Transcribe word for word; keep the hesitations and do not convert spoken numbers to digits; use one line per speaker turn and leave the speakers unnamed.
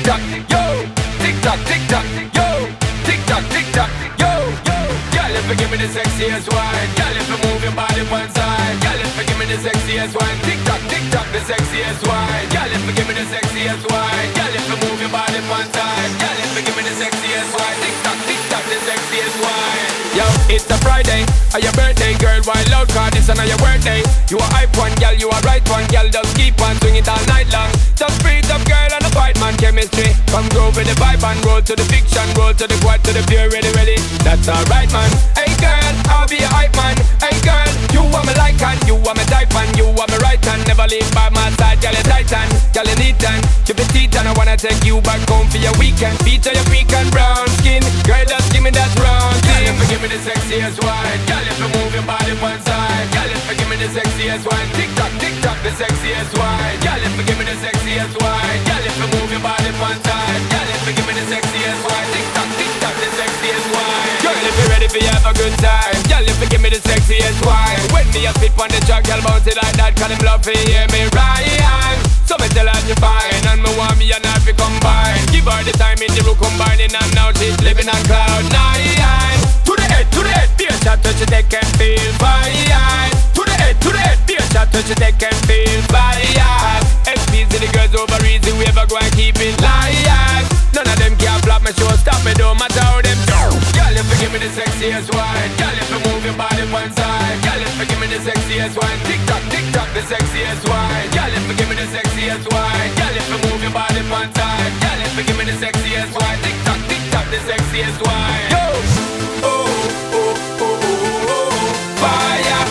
tock, yo. Tick tock, tick tock, yo. Tick tock, tick tock, yo, yo. Girl, if you give me the sexiest wine, girl, if you move your body one side, girl, if you give me the sexiest wine, tick tock, tick tock, the sexiest wine, girl, if you give me the sexiest wine, girl, if you move your body one side, girl, if you give me the sexiest wine, tick tock, tick tock, the sexiest wine. Yo, it's a Friday, or your birthday, girl, wild out, cause this on your birthday. You a hype one, girl, you a right one, girl, just keep on swing it all night long. Just breathe up, girl, and a fight man chemistry. Come groove with the vibe and roll to the fiction, roll to the quad, to the pure, ready, ready. That's alright, man. Hey, girl, I'll be a hype man. Hey, girl, you are my like and you are my type and you are my right hand. Never leave by my side, girl, you titan, girl, you neat and keep it teeth and I wanna take you back home for your weekend. Feature your freak and brown skin, girl, just give me that round thing. Girl, if you give me the sexiest wine, girl, if you move your body one side, girl, if you give me the sexiest wine, tick tock, tick tock, the sexiest wine, girl, if you give me the sexiest wine, girl, if you move your body one side, girl, if you give me the sexiest wine, tick tock, tick tock, the sexiest wine. Girl, if you're ready for you have a good time, girl, if you give me the sexiest wine, when me a spit on the track, girl, bounce it like that, cause them love to hear me right. So me tell her you fine, and me want me and her to combine. Give her the time in the room combining, and now she's living on cloud nine. To the head, to the head, be a shot touch it, they can feel fine. To the head, to the head, be a shot touch it, they can feel fine. F P's the girls over easy, we ever go and keep it live. None of them can flop my show, stop me, don't matter how them do. Girl, if you give me the sexiest wine, girl, if you move your body one side, girl, if you give me the sexiest wine, tick tock, tick tock, the sexiest wine, girl, if you give me the sexiest wine, girl, if you move your body one side, girl, if you give me the sexiest wine, tick tock, tick tock, the sexiest wine. Yo, oh, oh, oh, oh, oh, fire.